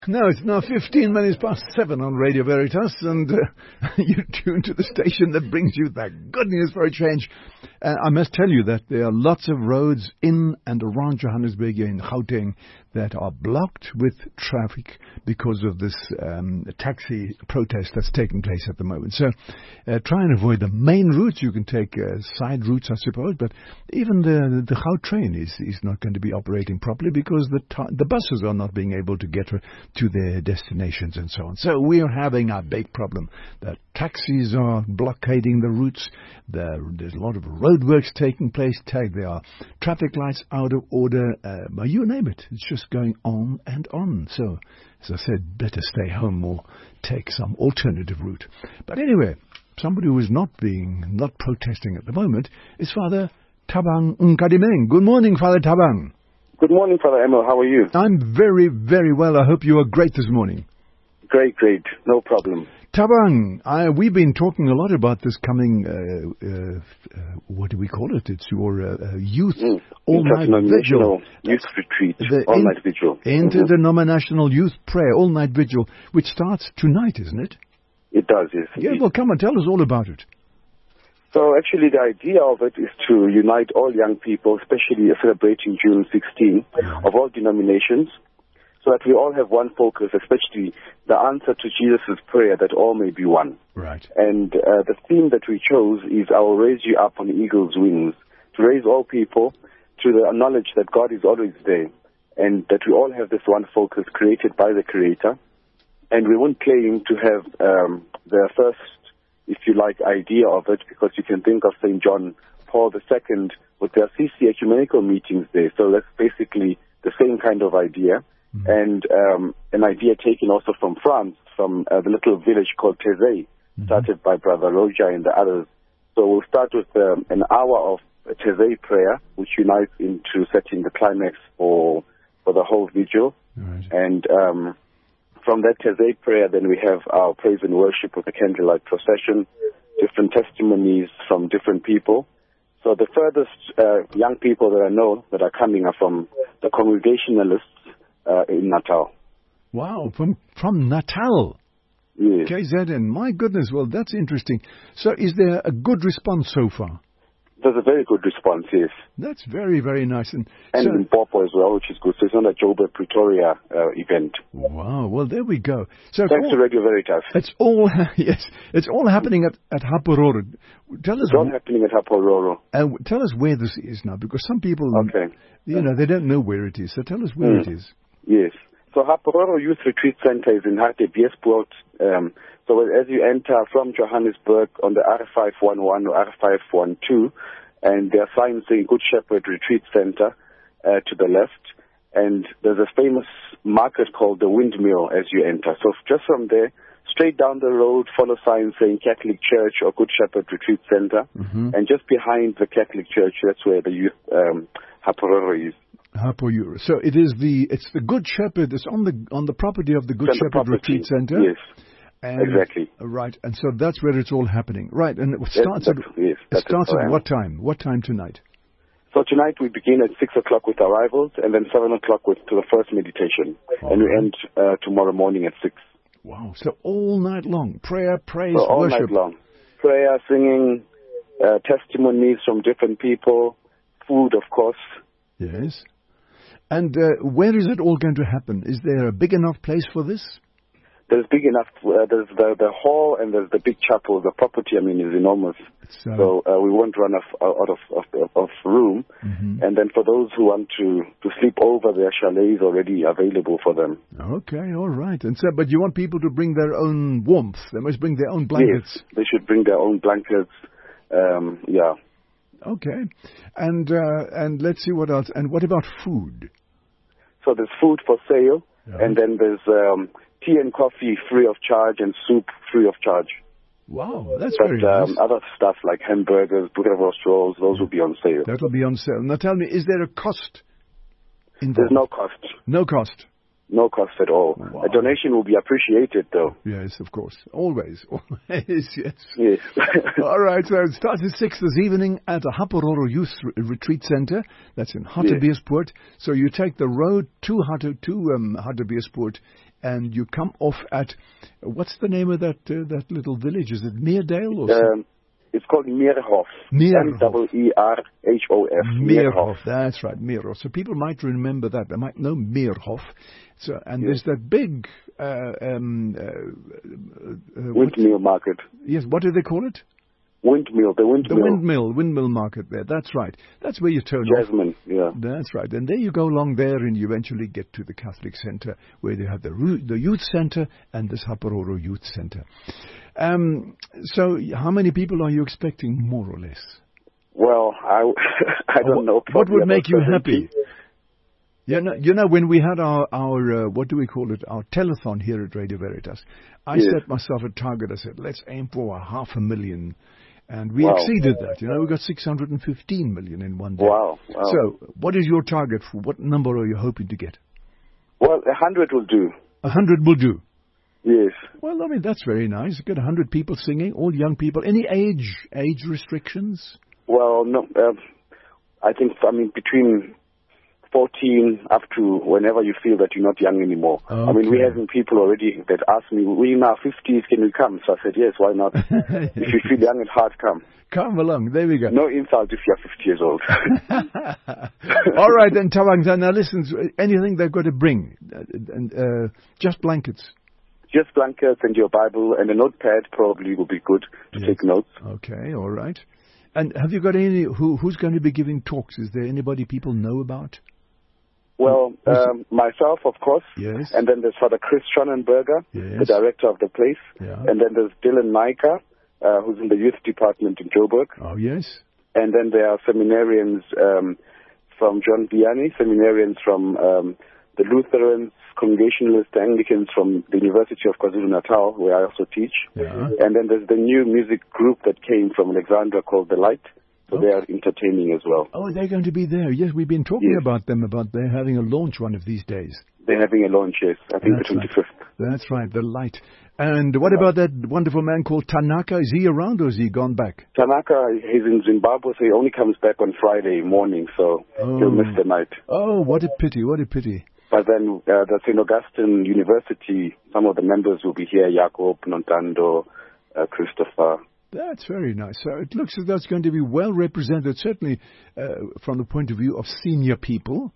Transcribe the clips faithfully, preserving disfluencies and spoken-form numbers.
No, it's now fifteen minutes past seven on Radio Veritas, and uh, you tune to the station that brings you that good news for a change. Uh, I must tell you that there are lots of roads in and around Johannesburg in Gauteng that are blocked with traffic because of this um, taxi protest that's taking place at the moment. So uh, try and avoid the main routes. You can take uh, side routes, I suppose, but even the the Gautrain is, is not going to be operating properly because the t- the buses are not being able to get her to their destinations and so on. So we are having a big problem. The taxis are blockading the routes. The, there's a lot of roadworks taking place. There are traffic lights out of order. Uh, you name it. It's just going on and on. So, as I said, better stay home or take some alternative route. But anyway, somebody who is not being, not protesting at the moment is Father Thabang Nkadimeng. Good morning, Father Thabang. Good morning, Father Emil. How are you? I'm very, very well. I hope you are great this morning. Great, great. No problem. Thabang, I, we've been talking a lot about this coming, uh, uh, uh, what do we call it? It's your uh, uh, youth mm. all-night vigil. Youth retreat, the all-night in, vigil. Interdenominational mm-hmm. youth prayer, all-night vigil, which starts tonight, isn't it? It does, yes. Yeah, well, come on, tell us all about it. So actually the idea of it is to unite all young people, especially celebrating June sixteenth, mm-hmm. of all denominations, so that we all have one focus, especially the answer to Jesus' prayer that all may be one. Right. And uh, the theme that we chose is I will raise you up on eagle's wings, to raise all people to the knowledge that God is always there, and that we all have this one focus created by the Creator. And we won't claim to have um, the first, if you like, idea of it, because you can think of Saint John Paul the Second with their C C ecumenical meetings there. So that's basically the same kind of idea. Mm-hmm. And um, an idea taken also from France, from uh, the little village called Taizé, mm-hmm. started by Brother Roger and the others. So we'll start with um, an hour of Taizé prayer, which unites into setting the climax for for the whole vigil. Right. And um, from that Taizé prayer, then we have our praise and worship with the candlelight procession, different testimonies from different people. So the furthest uh, young people that I know that are coming are from the Congregationalists uh, in Natal. Wow, from from Natal. Yes. K Z N, my goodness, well, that's interesting. So is there a good response so far? There's a very good response, yes. That's very, very nice. And, and so, in Popo as well, which is good. So it's not a Joburg Pretoria uh, event. Wow, well, there we go. So Thanks all, to Radio Veritas. It's all, yes, it's all happening at, at Hapororo. Tell us it's all happening at Hapororo. And uh, tell us where this is now, because some people, okay. you know, they don't know where it is. So tell us where mm. it is. Yes. So Hapororo Youth Retreat Center is in Hartbeespoort. Um, so as you enter from Johannesburg on the R five one one or R five one two, and there are signs saying Good Shepherd Retreat Center uh, to the left, and there's a famous market called the Windmill as you enter. So just from there, straight down the road, follow signs saying Catholic Church or Good Shepherd Retreat Center, mm-hmm. and just behind the Catholic Church, that's where the youth um, Hapororo is. Hapororo. So it is the it's the Good Shepherd. It's on the on the property of the Good Center Shepherd property. Retreat Center. Yes, and, exactly. Right, and so that's where it's all happening. Right, and it starts yes, at yes, it starts at what time? What time tonight? So tonight we begin at six o'clock with arrivals, and then seven o'clock with to the first meditation, all and right. we end uh, tomorrow morning at six. Wow! So all night long, prayer, praise, so all worship. All night long, prayer, singing, uh, testimonies from different people, food, of course. Yes. And uh, where is it all going to happen? Is there a big enough place for this? There's big enough. Uh, there's the, the hall and there's the big chapel. The property, I mean, is enormous. Uh, so uh, we won't run off, out of, of, of room. Mm-hmm. And then for those who want to, to sleep over, there are chalets already available for them. Okay, all right. And so, but you want people to bring their own warmth. They must bring their own blankets. Yes, they should bring their own blankets. Um, yeah. Okay. And uh, and let's see what else. And what about food? So there's food for sale, yeah. and then there's um, tea and coffee free of charge and soup free of charge. Wow, that's but, very nice. Um, other stuff like hamburgers, boerewors rolls, those will be on sale. That will be on sale. Now tell me, is there a cost involved? There's no cost. No cost? No cost at all. Wow. A donation will be appreciated, though. Yes, of course. Always. Always, yes. Yes. All right, so it starts at six this evening at the Hapororo Youth Retreat Center. That's in Hartbeespoort. Yes. So you take the road to, Harte, to um, Hartbeespoort and you come off at, what's the name of that uh, that little village? Is it Meerdale or Um, it's called Meerhof. Meerhof. M E R H O F. Meerhof, that's right, Meerhof. So people might remember that. They might know Meerhof. So, and Yes. there's that big uh, um, uh, uh, Windmill market. Yes, what do they call it? Windmill, the windmill. The windmill, windmill market there. That's right. That's where you turn off. Jasmine, yeah. That's right. And there you go along there, and you eventually get to the Catholic Centre, where they have the ru- the youth centre and the Sapporo Youth Centre. Um, so, how many people are you expecting, more or less? Well, I, I don't what, know. What probably would make about you seventy. happy? You know, you know, when we had our, our uh, what do we call it, our telethon here at Radio Veritas, I Yes. set myself a target. I said, let's aim for a half a million. And we Wow. exceeded that. You know, we got six hundred fifteen million in one day. Wow, wow. So, what is your target for? What number are you hoping to get? Well, a hundred will do. A hundred will do. Yes. Well, I mean, that's very nice. You get a hundred people singing, all young people. Any age age restrictions? Well, no. Uh, I think, I mean, between fourteen up to whenever you feel that you're not young anymore. Okay. I mean, we having people already that ask me, we in our fifties, can we come? So I said, yes, why not? If you feel young at heart, come. Come along. There we go. No insult if you're fifty years old. All right, then, Tawang. Now, listen, anything they've got to bring. Uh, and uh, just blankets. Just blankets and your Bible and a notepad probably will be good to Yes. take notes. Okay, all right. And have you got any, who who's going to be giving talks? Is there anybody people know about? Well, um, myself, of course. Yes. And then there's Father Chris Schonenberger, Yes. the director of the place. Yeah. And then there's Dylan Naika, uh, who's in the youth department in Joburg. Oh, yes. And then there are seminarians um, from John Vianney, seminarians from um, the Lutherans, Congregationalists, the Anglicans from the University of KwaZulu-Natal, where I also teach. Yeah. And then there's the new music group that came from Alexandria called The Light. So Okay. they are entertaining as well. Oh, they're going to be there. Yes, we've been talking Yes. about them, about they're having a launch one of these days. They're having a launch, yes, I think That's the right. twenty-fifth. That's right, the light. And what about that wonderful man called Tanaka? Is he around or has he gone back? Tanaka, he's in Zimbabwe, so he only comes back on Friday morning, so Oh. he'll miss the night. Oh, what a pity, what a pity. But then uh, the Saint Augustine University, some of the members will be here, Jacob, Nontando, uh, Christopher. That's very nice. So it looks as though it's going to be well represented, certainly uh, from the point of view of senior people.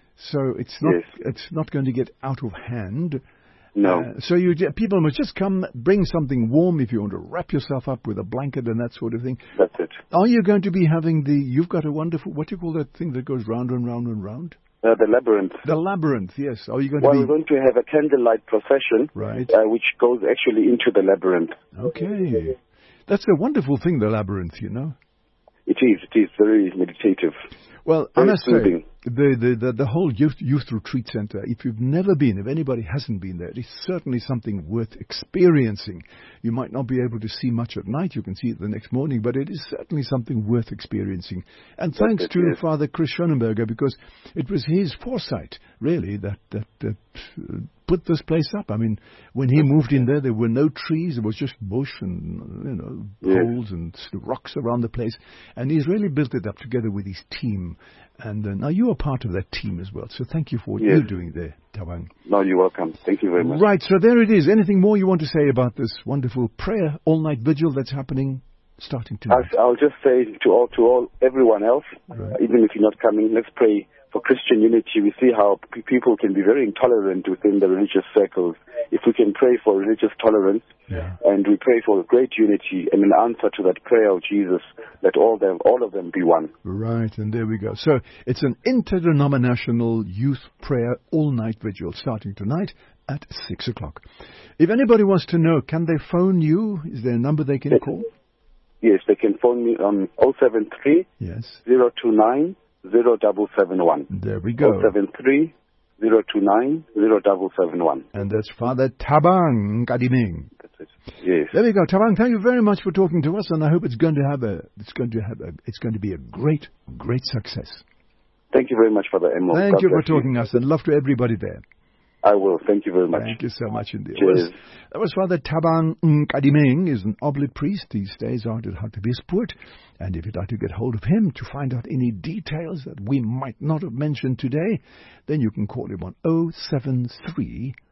So it's not Yes. it's not going to get out of hand. No. Uh, so you people must just come, bring something warm if you want to wrap yourself up with a blanket and that sort of thing. That's it. Are you going to be having the? You've got a wonderful. What do you call that thing that goes round and round and round? Uh, the labyrinth. The labyrinth. Yes. Are you going Well, to we're be? going to have a candlelight procession, Right. uh, which goes actually into the labyrinth. Okay. That's a wonderful thing, the labyrinth. You know. It is. It is very meditative. Well, I Very must soothing. say, the, the, the, the whole youth, youth retreat center, if you've never been, if anybody hasn't been there, it's certainly something worth experiencing. You might not be able to see much at night, you can see it the next morning, but it is certainly something worth experiencing. And thanks it to is. Father Chris Schonenberger, because it was his foresight, really, that, that, that uh, put this place up. I mean, when he moved in there, there were no trees, it was just bush and, you know, Yes. holes and rocks around the place. And he's really built it up together with his team. And uh, now you are part of that team as well. So thank you for what Yes. you're doing there, Tawang. No, you're welcome. Thank you very much. Right, so there it is. Anything more you want to say about this wonderful prayer all-night vigil that's happening starting tonight? I'll, I'll just say to all, to all, everyone else, Right. even if you're not coming, let's pray for Christian unity. We see how p- people can be very intolerant within the religious circles. If we can pray for religious tolerance, Yeah. and we pray for great unity, and in answer to that prayer of Jesus, let all them, all of them be one. Right, and there we go. So it's an interdenominational youth prayer all-night vigil starting tonight at six o'clock. If anybody wants to know, can they phone you? Is there a number they can Yes. call? Yes, they can phone me on oh seven three, Yes. oh two nine, oh seven seven one. There we go. oh seven three, oh two nine, oh seven seven one. And that's Father Thabang Kadiming. That's it. Yes. There we go, Thabang. Thank you very much for talking to us, and I hope it's going to have a, it's going to have a, it's going to be a great, great success. Thank you very much, Father Emo. Thank God you for bless talking to us, and love to everybody there. I will. Thank you very much. Thank you so much indeed. Cheers. Was, that was Father Thabang Kadiming, is an oblate priest these days out at Hartbeespoort. And if you'd like to get hold of him to find out any details that we might not have mentioned today, then you can call him on oh seven three,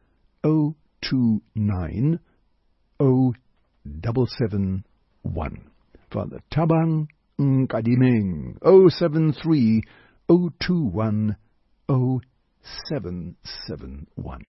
zero two nine zero seven seven one. Father Thabang Nkadimeng, zero seven three zero two one zero seven seven one.